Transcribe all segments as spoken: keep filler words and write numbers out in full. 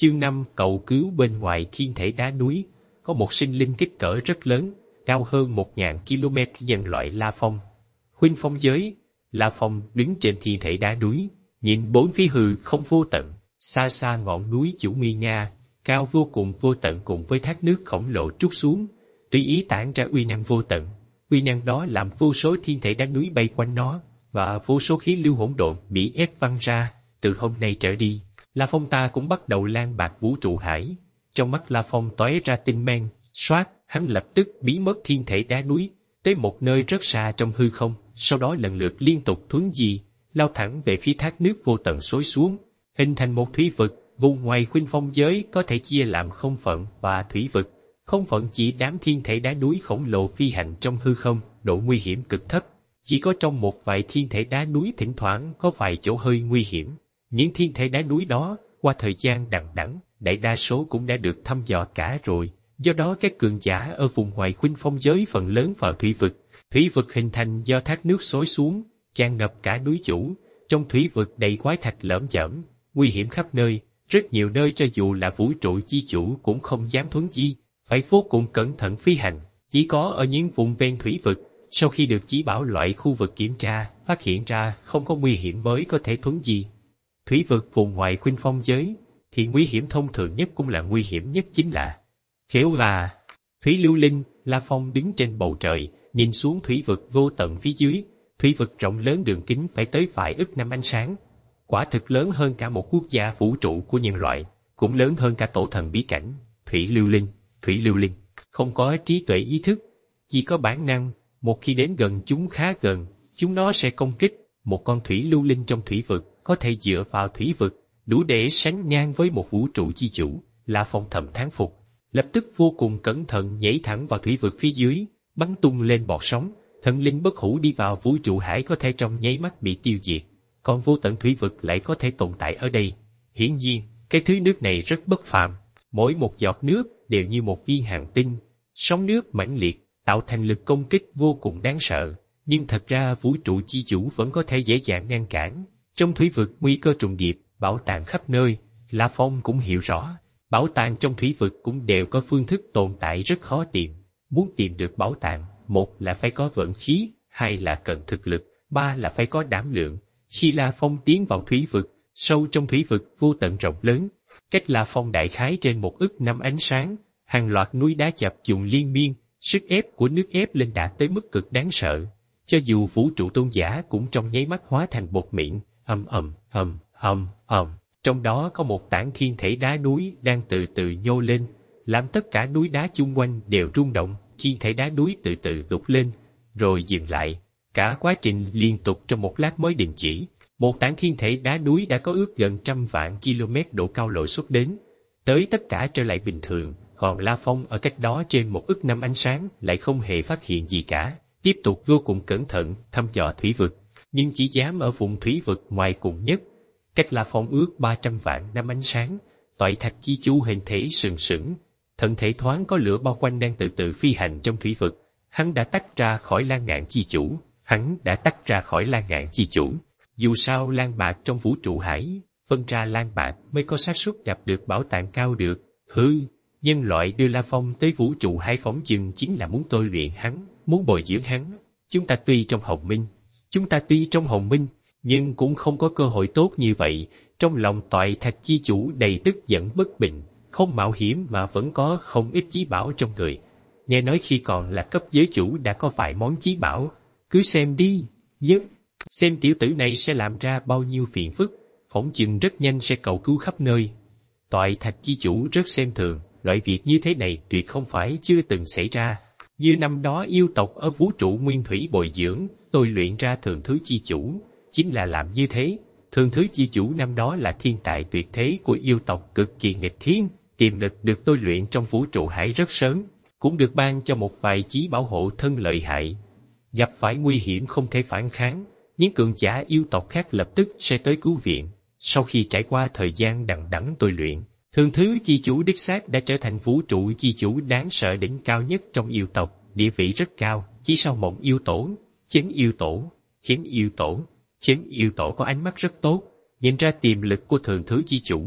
Chương năm cầu cứu. Bên ngoài thiên thể đá núi, có một sinh linh kích cỡ rất lớn, cao hơn một nghìn ki lô mét nhân loại La Phong. Huynh Phong giới, La Phong đứng trên thiên thể đá núi, nhìn bốn phía hư không vô tận, xa xa ngọn núi Chủ Nguy Nga, cao vô cùng vô tận cùng với thác nước khổng lồ trút xuống, tùy ý tản ra uy năng vô tận. Uy năng đó làm vô số thiên thể đá núi bay quanh nó, và vô số khí lưu hỗn độn bị ép văng ra. Từ hôm nay trở đi, La Phong ta cũng bắt đầu lan bạc vũ trụ hải. Trong mắt La Phong tóe ra tinh mang, xoát, hắn lập tức biến mất thiên thể đá núi, tới một nơi rất xa trong hư không, sau đó lần lượt liên tục thuấn di, lao thẳng về phía thác nước vô tận xối xuống, hình thành một thủy vực. Vùng ngoài Huynh Phong giới có thể chia làm không phận và thủy vực. Không phận chỉ đám thiên thể đá núi khổng lồ phi hành trong hư không, độ nguy hiểm cực thấp. Chỉ có trong một vài thiên thể đá núi thỉnh thoảng có vài chỗ hơi nguy hiểm. Những thiên thể đá núi đó, qua thời gian đằng đẵng, đại đa số cũng đã được thăm dò cả rồi. Do đó các cường giả ở vùng ngoài Huynh Phong giới phần lớn vào thủy vực. Thủy vực hình thành do thác nước xối xuống, tràn ngập cả núi Chủ. Trong thủy vực đầy quái thạch lởm chởm, nguy hiểm khắp nơi. Rất nhiều nơi cho dù là vũ trụ chi chủ cũng không dám thuấn di, phải vô cùng cẩn thận phi hành. Chỉ có ở những vùng ven thủy vực, sau khi được chỉ bảo loại khu vực kiểm tra, phát hiện ra không có nguy hiểm mới có thể thuấn di. Thủy vực vùng ngoài Huynh Phong giới, thì nguy hiểm thông thường nhất cũng là nguy hiểm nhất chính là Khéo là Thủy Lưu Linh. La Phong đứng trên bầu trời, nhìn xuống thủy vực vô tận phía dưới. Thủy vực rộng lớn đường kính phải tới vài ức năm ánh sáng. Quả thực lớn hơn cả một quốc gia vũ trụ của nhân loại, cũng lớn hơn cả tổ thần bí cảnh. Thủy Lưu Linh, Thủy Lưu Linh, không có trí tuệ ý thức, chỉ có bản năng. Một khi đến gần chúng khá gần, chúng nó sẽ công kích. Một con Thủy Lưu Linh trong thủy vực có thể dựa vào thủy vực, đủ để sánh ngang với một vũ trụ chi chủ. La Phong thầm thán phục, lập tức vô cùng cẩn thận nhảy thẳng vào thủy vực phía dưới, bắn tung lên bọt sóng. Thần linh bất hủ đi vào vũ trụ hải có thể trong nháy mắt bị tiêu diệt, còn vô tận thủy vực lại có thể tồn tại ở đây. Hiển nhiên, cái thứ nước này rất bất phàm, mỗi một giọt nước đều như một viên hành tinh, sóng nước mãnh liệt, tạo thành lực công kích vô cùng đáng sợ. Nhưng thật ra vũ trụ chi chủ vẫn có thể dễ dàng ngăn cản. Trong thủy vực nguy cơ trùng điệp, bảo tàng khắp nơi. La Phong cũng hiểu rõ, bảo tàng trong thủy vực cũng đều có phương thức tồn tại rất khó tìm. Muốn tìm được bảo tàng, một là phải có vận khí, hai là cần thực lực, ba là phải có đảm lượng. Khi La Phong tiến vào thủy vực, sâu trong thủy vực vô tận rộng lớn, cách La Phong đại khái trên một ức năm ánh sáng, hàng loạt núi đá chập trùng liên miên, sức ép của nước ép lên đạt tới mức cực đáng sợ. Cho dù vũ trụ tôn giả cũng trong nháy mắt hóa thành bột mịn, ầm ầm, ầm, ầm, ầm. Trong đó có một tảng thiên thể đá núi đang từ từ nhô lên, làm tất cả núi đá chung quanh đều rung động. Thiên thể đá núi từ từ đục lên, rồi dừng lại. Cả quá trình liên tục trong một lát mới đình chỉ. Một tảng thiên thể đá núi đã có ước gần trăm vạn km độ cao lội xuất đến. Tới tất cả trở lại bình thường, còn La Phong ở cách đó trên một ức năm ánh sáng lại không hề phát hiện gì cả. Tiếp tục vô cùng cẩn thận thăm dò thủy vực, nhưng chỉ dám ở vùng thủy vực ngoài cùng nhất. Cách La Phong ước ba trăm vạn năm ánh sáng, toại thạch chi chu hình thể sừng sững, thân thể thoáng có lửa bao quanh đang từ từ phi hành trong thủy vực. Hắn đã tách ra khỏi Lan Ngạn chi chủ, hắn đã tách ra khỏi Lan Ngạn chi chủ. Dù sao lan bạc trong vũ trụ hải, phân ra lan bạc mới có xác suất gặp được bảo tàng cao được. Hư, nhân loại đưa La Phong tới vũ trụ hải phóng chừng chính là muốn tôi luyện hắn, muốn bồi dưỡng hắn. Chúng ta tuy trong hồng minh, chúng ta tuy trong hồng minh, nhưng cũng không có cơ hội tốt như vậy. Trong lòng toại thạch chi chủ đầy tức giận bất bình, không mạo hiểm mà vẫn có không ít chí bảo trong người. Nghe nói khi còn là cấp giới chủ đã có vài món chí bảo, cứ xem đi, dứt, xem tiểu tử này sẽ làm ra bao nhiêu phiền phức, phỏng chừng rất nhanh sẽ cầu cứu khắp nơi. Toại thạch chi chủ rất xem thường, loại việc như thế này tuyệt không phải chưa từng xảy ra. Như năm đó yêu tộc ở vũ trụ nguyên thủy bồi dưỡng, tôi luyện ra thường thứ chi chủ, chính là làm như thế. Thường thứ chi chủ năm đó là thiên tài tuyệt thế của yêu tộc cực kỳ nghịch thiên, tiềm lực được tôi luyện trong vũ trụ hải rất sớm, cũng được ban cho một vài chí bảo hộ thân lợi hại. Gặp phải nguy hiểm không thể phản kháng, những cường giả yêu tộc khác lập tức sẽ tới cứu viện. Sau khi trải qua thời gian đằng đẵng tôi luyện, thường thứ chi chủ đích xác đã trở thành vũ trụ chi chủ đáng sợ đỉnh cao nhất trong yêu tộc, địa vị rất cao, chỉ sau mộng yêu tổ, chấn yêu tổ, khiến yêu tổ. Chấn yêu tổ có ánh mắt rất tốt, nhìn ra tiềm lực của thường thứ chi chủ,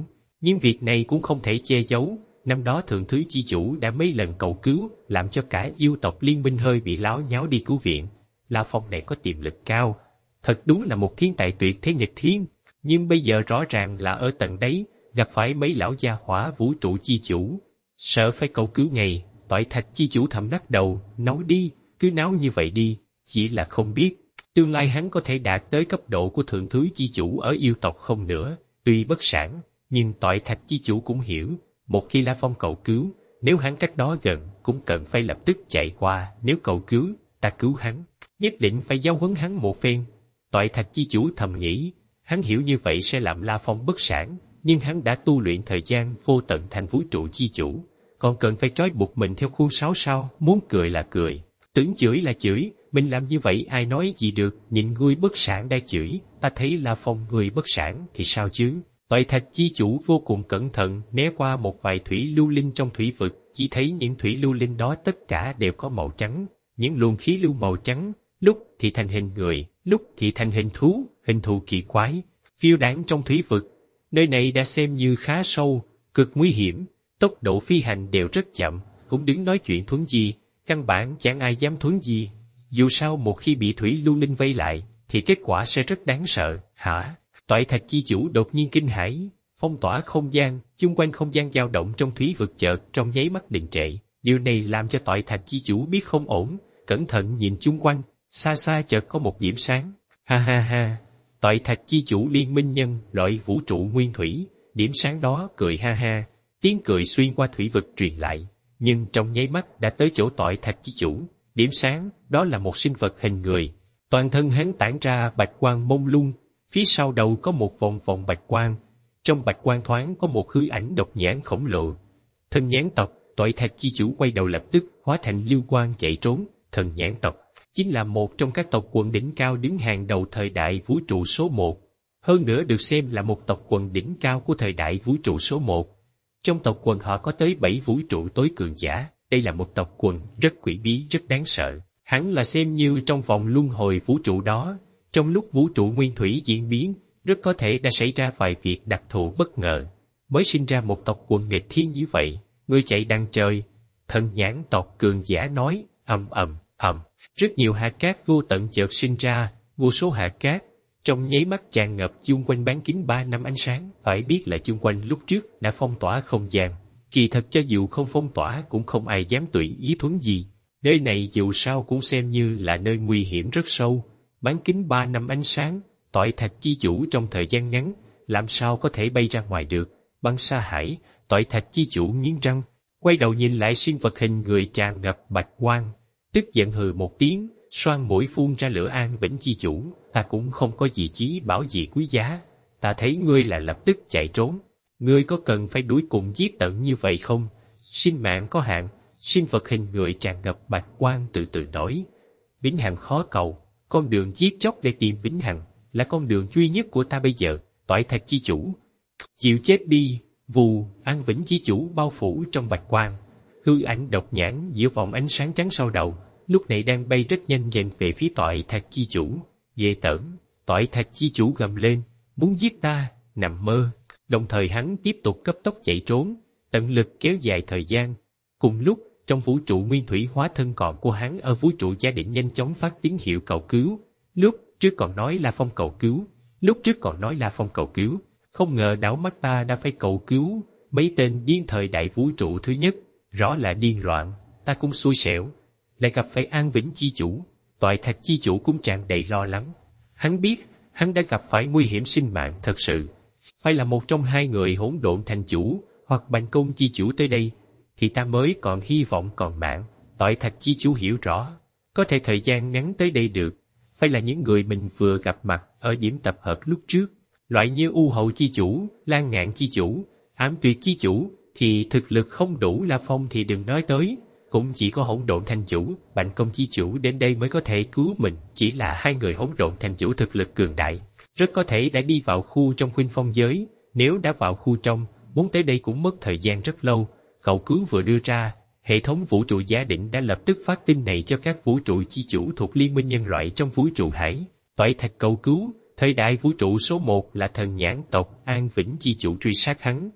Nhưng việc này cũng không thể che giấu, năm đó Thượng Thứ Chi Chủ đã mấy lần cầu cứu, làm cho cả yêu tộc liên minh hơi bị láo nháo đi cứu viện. La Phong này có tiềm lực cao, thật đúng là một thiên tài tuyệt thế nghịch thiên, nhưng bây giờ rõ ràng là ở tận đấy, gặp phải mấy lão gia hỏa vũ trụ chi chủ. Sợ phải cầu cứu ngày, Toại Thạch Chi Chủ thầm lắc đầu, nói đi, cứ náo như vậy đi, chỉ là không biết, tương lai hắn có thể đạt tới cấp độ của Thượng Thứ Chi Chủ ở yêu tộc không nữa, tuy bất sản, nhưng Toại Thạch Chi Chủ cũng hiểu, một khi La Phong cầu cứu, nếu hắn cách đó gần, cũng cần phải lập tức chạy qua, nếu cầu cứu, ta cứu hắn, nhất định phải giáo huấn hắn một phen. Toại Thạch Chi Chủ thầm nghĩ, hắn hiểu như vậy sẽ làm La Phong bất sản, nhưng hắn đã tu luyện thời gian vô tận thành vũ trụ chi chủ, còn cần phải trói buộc mình theo khuôn sáo sao, muốn cười là cười, tưởng chửi là chửi, mình làm như vậy ai nói gì được, nhìn ngươi bất sản đang chửi, ta thấy La Phong ngươi bất sản thì sao chứ? Toại Thạch Chi Chủ vô cùng cẩn thận né qua một vài thủy lưu linh trong thủy vực, chỉ thấy những thủy lưu linh đó tất cả đều có màu trắng, những luồng khí lưu màu trắng, lúc thì thành hình người, lúc thì thành hình thú, hình thù kỳ quái, phiêu đãng trong thủy vực. Nơi này đã xem như khá sâu, cực nguy hiểm, tốc độ phi hành đều rất chậm, cũng đứng nói chuyện thuấn di, căn bản chẳng ai dám thuấn di. Dù sao một khi bị thủy lưu linh vây lại, thì kết quả sẽ rất đáng sợ. Hả? Toại Thạch Chi Chủ đột nhiên kinh hãi, phong tỏa không gian, chung quanh không gian dao động trong thủy vực chợt trong nháy mắt đình trệ. Điều này làm cho Toại Thạch Chi Chủ biết không ổn, cẩn thận nhìn chung quanh, xa xa chợt có một điểm sáng. Ha ha ha! Toại Thạch Chi Chủ liên minh nhân loại vũ trụ nguyên thủy, điểm sáng đó cười ha ha, tiếng cười xuyên qua thủy vực truyền lại, nhưng trong nháy mắt đã tới chỗ Toại Thạch Chi Chủ. Điểm sáng đó là một sinh vật hình người, toàn thân hắn tản ra bạch quang mông lung, phía sau đầu có một vòng vòng bạch quang, trong bạch quang thoáng có một hư ảnh độc nhãn khổng lồ. Thần nhãn tộc. Toại Thạch Chi Chủ quay đầu lập tức hóa thành lưu quang chạy trốn. Thần nhãn tộc chính là một trong các tộc quần đỉnh cao đứng hàng đầu thời đại vũ trụ số một, hơn nữa được xem là một tộc quần đỉnh cao của thời đại vũ trụ số một. Trong tộc quần họ có tới bảy vũ trụ tối cường giả, đây là một tộc quần rất quỷ bí, rất đáng sợ. Hắn là xem như trong vòng luân hồi vũ trụ đó, trong lúc vũ trụ nguyên thủy diễn biến, rất có thể đã xảy ra vài việc đặc thù bất ngờ, mới sinh ra một tộc quần nghịch thiên như vậy. Ngươi chạy đằng trời. Thần nhãn tộc cường giả nói, ầm ầm, ầm. Rất nhiều hạt cát vô tận chợt sinh ra, vô số hạt cát, trong nháy mắt tràn ngập chung quanh bán kính ba năm ánh sáng. Phải biết là chung quanh lúc trước đã phong tỏa không gian, kỳ thật cho dù không phong tỏa cũng không ai dám tùy ý thuấn gì. Nơi này dù sao cũng xem như là nơi nguy hiểm rất sâu, bán kính ba năm ánh sáng, Toại Thạch Chi Chủ trong thời gian ngắn, làm sao có thể bay ra ngoài được. Băng Sa Hải. Toại Thạch Chi Chủ nghiến răng, quay đầu nhìn lại sinh vật hình người tràn ngập bạch quang, tức giận hừ một tiếng, xoang mũi phun ra lửa. An Vĩnh Chi Chủ, ta cũng không có gì chí bảo gì quý giá, ta thấy ngươi là lập tức chạy trốn, ngươi có cần phải đuổi cùng giết tận như vậy không? Sinh mạng có hạn. Sinh vật hình người tràn ngập bạch quang từ từ nói, vĩnh hằng khó cầu, con đường giết chóc để tìm vĩnh hằng là con đường duy nhất của ta bây giờ. Toại Thạch Chi Chủ, chịu chết đi. Vù, An Vĩnh Chi Chủ bao phủ trong bạch quang, hư ảnh độc nhãn giữa vòng ánh sáng trắng sau đầu, lúc này đang bay rất nhanh dần về phía Toại Thạch Chi Chủ. Ghê tởm! Toại Thạch Chi Chủ gầm lên, muốn giết ta, nằm mơ. Đồng thời hắn tiếp tục cấp tốc chạy trốn, tận lực kéo dài thời gian. Cùng lúc, trong vũ trụ nguyên thủy hóa thân còn của hắn ở vũ trụ gia định nhanh chóng phát tín hiệu cầu cứu. Lúc trước còn nói La Phong cầu cứu, lúc trước còn nói La Phong cầu cứu. Không ngờ đảo mắt ta đã phải cầu cứu mấy tên điên thời đại vũ trụ thứ nhất, rõ là điên loạn, ta cũng xui xẻo, lại gặp phải An Vĩnh Chi Chủ. Toại Thạch Chi Chủ cũng tràn đầy lo lắng, hắn biết hắn đã gặp phải nguy hiểm sinh mạng thật sự, phải là một trong hai người hỗn độn thành chủ hoặc Bành Công Chi Chủ tới đây, thì ta mới còn hy vọng còn mạng. Toại Thạch Chi Chủ hiểu rõ, có thể thời gian ngắn tới đây được, phải là những người mình vừa gặp mặt ở điểm tập hợp lúc trước. Loại như U Hậu Chi Chủ, Lan Ngạn Chi Chủ, Ám Tuyệt Chi Chủ, thì thực lực không đủ. La Phong thì đừng nói tới, cũng chỉ có hỗn độn thành chủ, Bành Công Chi Chủ đến đây mới có thể cứu mình. Chỉ là hai người hỗn độn thành chủ thực lực cường đại, rất có thể đã đi vào khu trong Khuynh Phong giới. Nếu đã vào khu trong, muốn tới đây cũng mất thời gian rất lâu. Cầu cứu vừa đưa ra, hệ thống vũ trụ Giá Định đã lập tức phát tin này cho các vũ trụ chi chủ thuộc liên minh nhân loại trong vũ trụ hải. Toại Thạch cầu cứu. Thời đại vũ trụ số một là thần nhãn tộc An Vĩnh Chi Chủ truy sát hắn,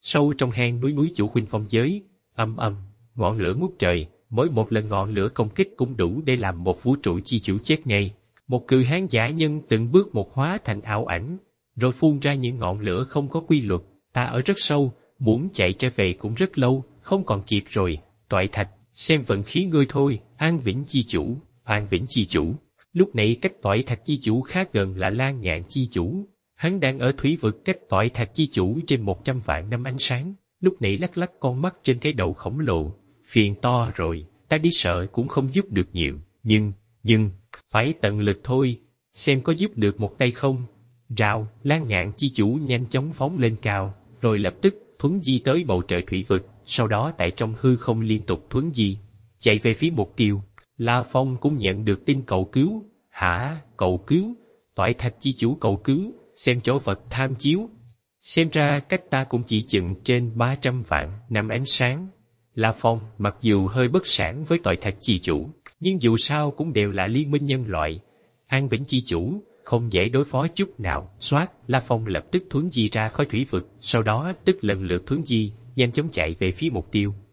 Sâu trong hang núi núi chủ Khuynh Phong giới, âm âm, ngọn lửa ngút trời, mỗi một lần ngọn lửa công kích cũng đủ để làm một vũ trụ chi chủ chết ngay. Một cự hán giả nhân từng bước một hóa thành ảo ảnh, rồi phun ra những ngọn lửa không có quy luật. Ta ở rất sâu, muốn chạy trở về cũng rất lâu, không còn kịp rồi. Toại Thạch, xem vận khí ngươi thôi. An Vĩnh chi chủ, An Vĩnh chi chủ. Lúc này cách Toại Thạch chi chủ khá gần là Lan Ngạn chi chủ. Hắn đang ở thủy vực cách Toại Thạch chi chủ trên một trăm vạn năm ánh sáng. Lúc này lắc lắc con mắt trên cái đầu khổng lồ. Phiền to rồi, ta đi sợ cũng không giúp được nhiều. Nhưng, nhưng, phải tận lực thôi, xem có giúp được một tay không. Rào, Lan Ngạn chi chủ nhanh chóng phóng lên cao, rồi lập tức thuấn di tới bầu trời thủy vực, sau đó tại trong hư không liên tục thuấn di, chạy về phía mục tiêu. La Phong cũng nhận được tin cầu cứu. Hả, cầu cứu? Toại Thạch chi chủ cầu cứu, xem chỗ Phật tham chiếu. Xem ra cách ta cũng chỉ chừng trên ba trăm vạn năm ánh sáng. La Phong mặc dù hơi bất sản với Toại Thạch chi chủ, nhưng dù sao cũng đều là liên minh nhân loại. An Vĩnh chi chủ không dễ đối phó chút nào. Soát, La Phong lập tức thuấn di ra khỏi thủy vực, sau đó tức lần lượt thuấn di, nhanh chóng chạy về phía mục tiêu.